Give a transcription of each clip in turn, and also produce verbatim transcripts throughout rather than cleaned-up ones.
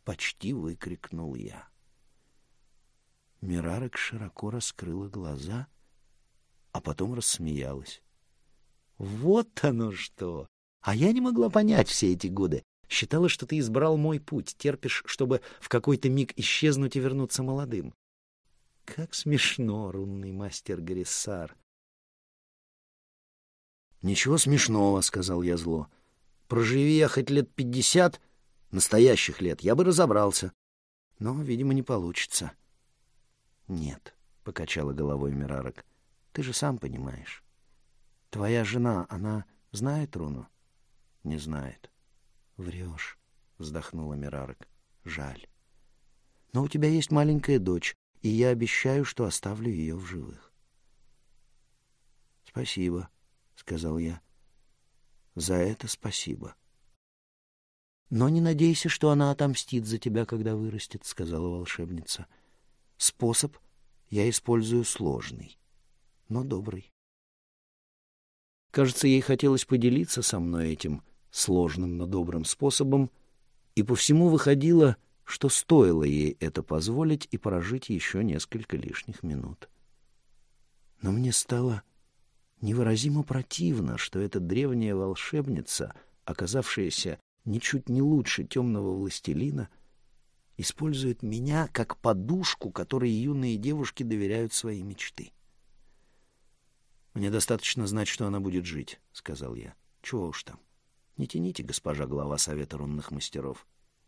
— почти выкрикнул я. Мирарок широко раскрыла глаза, а потом рассмеялась. «Вот оно что! А я не могла понять все эти годы. Считала, что ты избрал мой путь, терпишь, чтобы в какой-то миг исчезнуть и вернуться молодым. Как смешно, рунный мастер Гриссар!» «Ничего смешного», — сказал я зло. «Проживи я хоть лет пятьдесят, настоящих лет, я бы разобрался. Но, видимо, не получится». «Нет», — покачала головой Мирарок, — «ты же сам понимаешь. Твоя жена, она знает руну?» «Не знает». «Врешь», — вздохнула Мирарок. «Жаль. Но у тебя есть маленькая дочь, и я обещаю, что оставлю ее в живых». «Спасибо», — сказал я. «За это спасибо». «Но не надейся, что она отомстит за тебя, когда вырастет», — сказала волшебница. «Способ я использую сложный, но добрый». Кажется, ей хотелось поделиться со мной этим сложным, но добрым способом, и по всему выходило, что стоило ей это позволить и прожить еще несколько лишних минут. Но мне стало невыразимо противно, что эта древняя волшебница, оказавшаяся ничуть не лучше темного властелина, использует меня как подушку, которой юные девушки доверяют свои мечты. «Мне достаточно знать, что она будет жить», — сказал я. «Чего уж там. Не тяните, госпожа глава Совета рунных мастеров».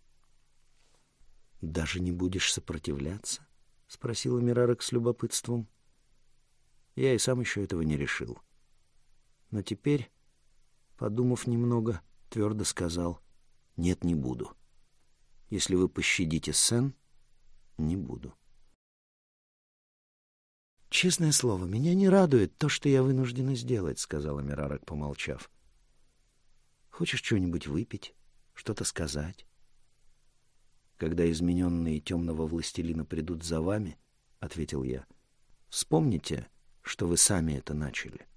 «Даже не будешь сопротивляться?» — спросила Мирарок с любопытством. Я и сам еще этого не решил. Но теперь, подумав немного, твердо сказал: «Нет, не буду. Если вы пощадите Сен, не буду». «Честное слово, меня не радует то, что я вынуждена сделать», — сказала Мирарок, помолчав. «Хочешь что-нибудь выпить, что-то сказать?» «Когда измененные темного властелина придут за вами, — ответил я, — вспомните, что вы сами это начали».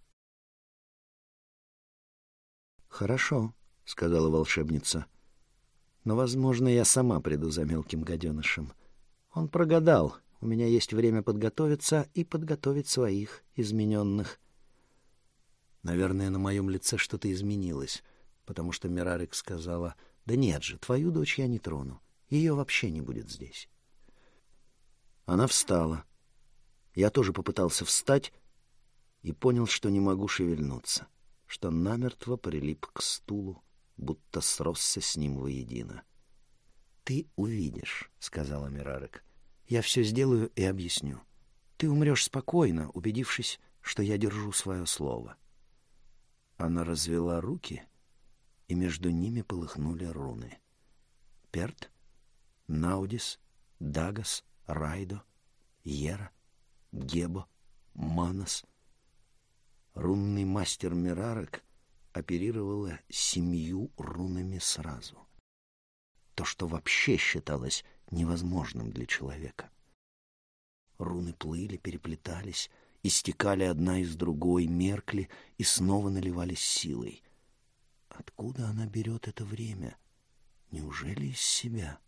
«Хорошо», — сказала волшебница, — «но, возможно, я сама приду за мелким гаденышем. Он прогадал. У меня есть время подготовиться и подготовить своих измененных». Наверное, на моем лице что-то изменилось, потому что Мирарок сказала: «Да нет же, твою дочь я не трону. Ее вообще не будет здесь». Она встала. Я тоже попытался встать и понял, что не могу шевельнуться, что намертво прилип к стулу, будто сросся с ним воедино. «Ты увидишь», — сказала Мирарок. «Я все сделаю и объясню. Ты умрешь спокойно, убедившись, что я держу свое слово». Она развела руки, и между ними полыхнули руны. Перт, Наудис, Дагас, Райдо, Йера, Гебо, Манос. Рунный мастер Мирарок оперировала семью рунами сразу. То, что вообще считалось невозможным для человека. Руны плыли, переплетались, истекали одна из другой, меркли и снова наливались силой. Откуда она берет это время? Неужели из себя?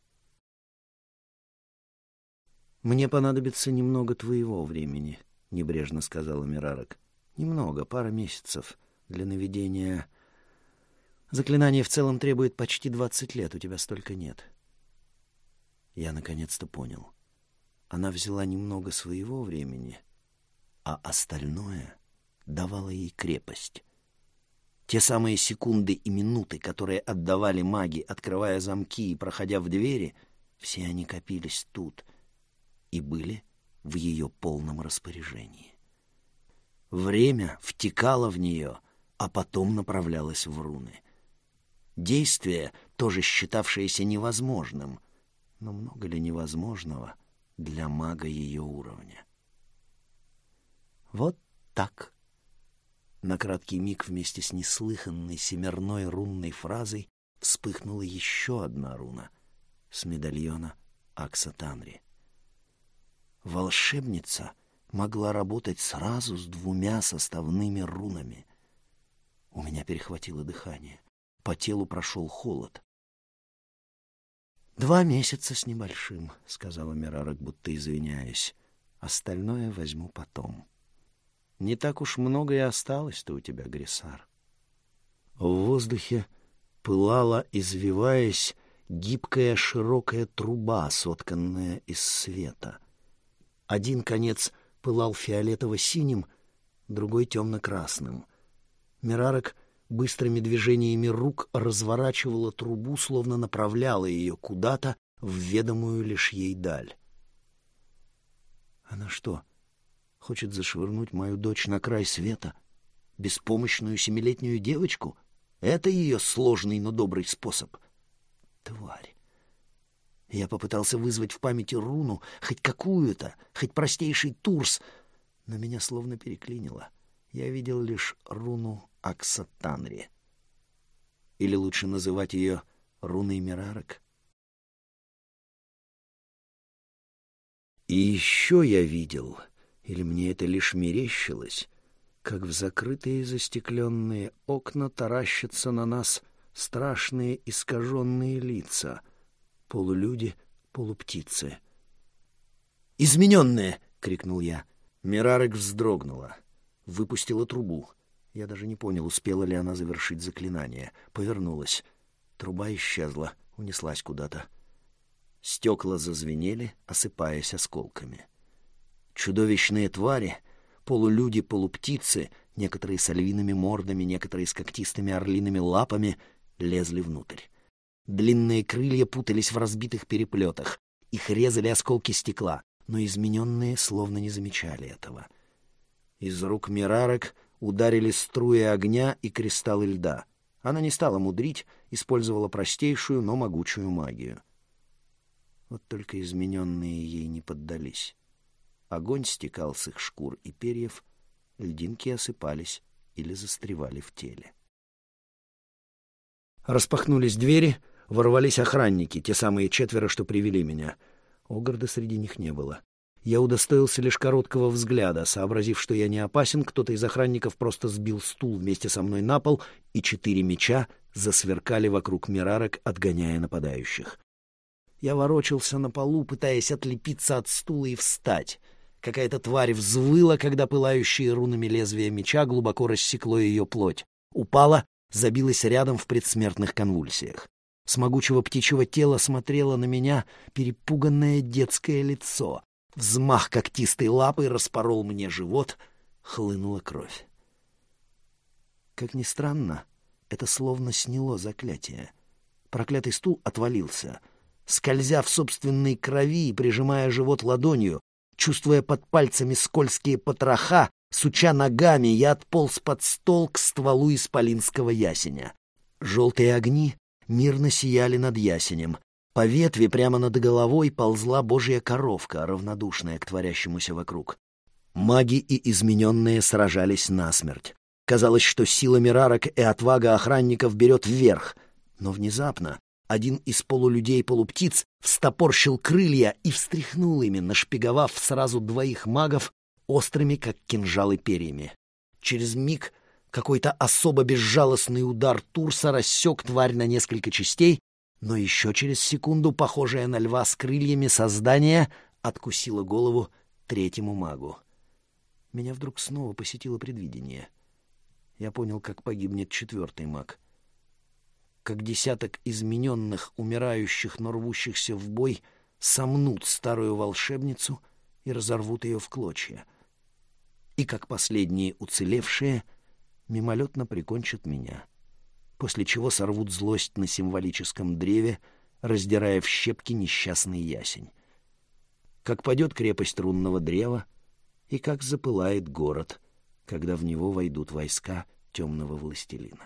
«Мне понадобится немного твоего времени», — небрежно сказала Мирарок. «Немного, пара месяцев для наведения. Заклинание в целом требует почти двадцать лет, у тебя столько нет». Я наконец-то понял. Она взяла немного своего времени, а остальное давало ей крепость. Те самые секунды и минуты, которые отдавали маги, открывая замки и проходя в двери, все они копились тут и были в ее полном распоряжении. Время втекало в нее, а потом направлялось в руны. Действие, тоже считавшееся невозможным, но много ли невозможного для мага ее уровня? Вот так. На краткий миг вместе с неслыханной семерной рунной фразой вспыхнула еще одна руна с медальона Акса Танри. Волшебница могла работать сразу с двумя составными рунами. У меня перехватило дыхание. По телу прошел холод. «Два месяца с небольшим», — сказала Мерарок, будто извиняясь. «Остальное возьму потом». «Не так уж много и осталось-то у тебя, Грисар». В воздухе пылала, извиваясь, гибкая широкая труба, сотканная из света. Один конец пылал фиолетово-синим, другой темно-красным. Мерарок быстрыми движениями рук разворачивала трубу, словно направляла ее куда-то в ведомую лишь ей даль. Она что, хочет зашвырнуть мою дочь на край света? Беспомощную семилетнюю девочку? Это ее сложный, но добрый способ. Тварь! Я попытался вызвать в памяти руну, хоть какую-то, хоть простейший турс, но меня словно переклинило. Я видел лишь руну Аксатанри. Или лучше называть ее руной Мерарок. И еще я видел, или мне это лишь мерещилось, как в закрытые застекленные окна таращатся на нас страшные искаженные лица, полулюди, полуптицы. «Измененные!» — крикнул я. Мерарок вздрогнула, выпустила трубу. Я даже не понял, успела ли она завершить заклинание. Повернулась. Труба исчезла, унеслась куда-то. Стекла зазвенели, осыпаясь осколками. Чудовищные твари, полулюди, полуптицы, некоторые с львиными мордами, некоторые с когтистыми орлиными лапами, лезли внутрь. Длинные крылья путались в разбитых переплетах. Их резали осколки стекла, но измененные словно не замечали этого. Из рук Мерарок ударили струи огня и кристаллы льда. Она не стала мудрить, использовала простейшую, но могучую магию. Вот только измененные ей не поддались. Огонь стекал с их шкур и перьев, льдинки осыпались или застревали в теле. Распахнулись двери, ворвались охранники, те самые четверо, что привели меня. Огарда среди них не было. Я удостоился лишь короткого взгляда. Сообразив, что я не опасен, кто-то из охранников просто сбил стул вместе со мной на пол, и четыре меча засверкали вокруг Мерарок, отгоняя нападающих. Я ворочался на полу, пытаясь отлепиться от стула и встать. Какая-то тварь взвыла, когда пылающие рунами лезвия меча глубоко рассекло ее плоть. Упала, забилась рядом в предсмертных конвульсиях. С могучего птичьего тела смотрело на меня перепуганное детское лицо. Взмах когтистой лапой распорол мне живот, хлынула кровь. Как ни странно, это словно сняло заклятие. Проклятый стул отвалился. Скользя в собственной крови и прижимая живот ладонью, чувствуя под пальцами скользкие потроха, суча ногами, я отполз под стол к стволу исполинского ясеня. Желтые огни мирно сияли над ясенем. По ветви прямо над головой ползла божья коровка, равнодушная к творящемуся вокруг. Маги и измененные сражались насмерть. Казалось, что сила Мерарок и отвага охранников берет вверх. Но внезапно один из полулюдей-полуптиц встопорщил крылья и встряхнул ими, нашпиговав сразу двоих магов острыми, как кинжалы, перьями. Через миг какой-то особо безжалостный удар Турса рассек тварь на несколько частей, но еще через секунду, похожее на льва с крыльями, создание откусило голову третьему магу. Меня вдруг снова посетило предвидение. Я понял, как погибнет четвертый маг. Как десяток измененных, умирающих, но рвущихся в бой, сомнут старую волшебницу и разорвут ее в клочья. И как последние уцелевшие мимолетно прикончат меня, после чего сорвут злость на символическом древе, раздирая в щепки несчастный ясень. Как падет крепость рунного древа, и как запылает город, когда в него войдут войска темного властелина.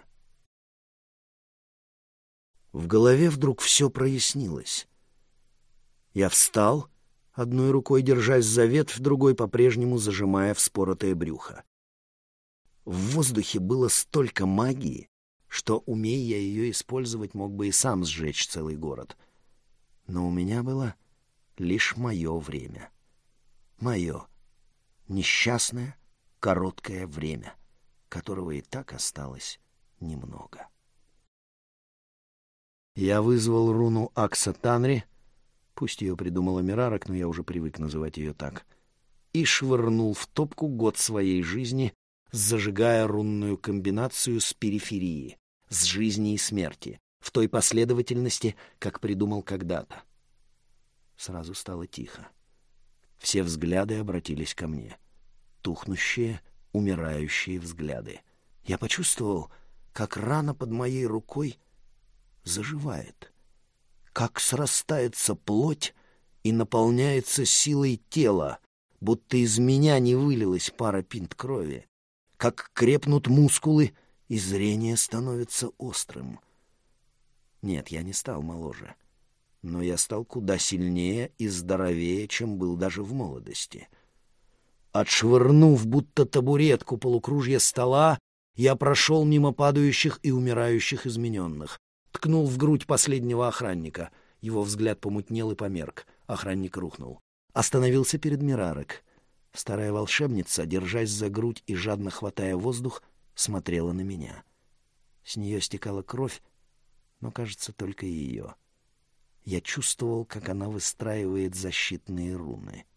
В голове вдруг все прояснилось. Я встал, одной рукой держась за ветвь, другой по-прежнему зажимая вспоротое брюхо. В воздухе было столько магии, что, умея я ее использовать, мог бы и сам сжечь целый город. Но у меня было лишь мое время. Мое несчастное, короткое время, которого и так осталось немного. Я вызвал руну Акса Танри, пусть ее придумала Мирарок, но я уже привык называть ее так, и швырнул в топку год своей жизни, зажигая рунную комбинацию с периферии, с жизни и смерти, в той последовательности, как придумал когда-то. Сразу стало тихо. Все взгляды обратились ко мне. Тухнущие, умирающие взгляды. Я почувствовал, как рана под моей рукой заживает, как срастается плоть и наполняется силой тела, будто из меня не вылилась пара пинт крови, как крепнут мускулы, и зрение становится острым. Нет, я не стал моложе, но я стал куда сильнее и здоровее, чем был даже в молодости. Отшвырнув будто табуретку полукружья стола, я прошел мимо падающих и умирающих измененных, ткнул в грудь последнего охранника. Его взгляд помутнел и померк. Охранник рухнул. Остановился перед Мирарок. Старая волшебница, держась за грудь и жадно хватая воздух, смотрела на меня. С нее стекала кровь, но, кажется, только ее. Я чувствовал, как она выстраивает защитные руны.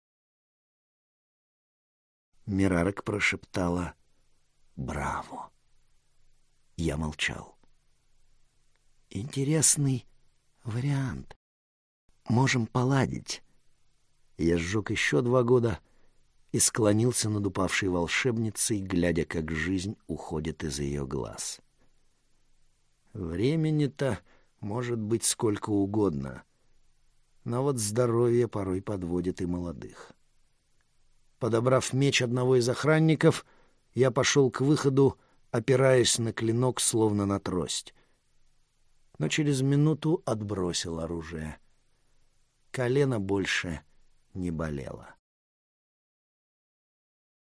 Мирарок прошептала «Браво!». Я молчал. «Интересный вариант. Можем поладить». Я сжег еще два года и склонился над упавшей волшебницей, глядя, как жизнь уходит из ее глаз. Времени-то может быть сколько угодно, но вот здоровье порой подводит и молодых. Подобрав меч одного из охранников, я пошел к выходу, опираясь на клинок, словно на трость. Но через минуту отбросил оружие. Колено больше не болело.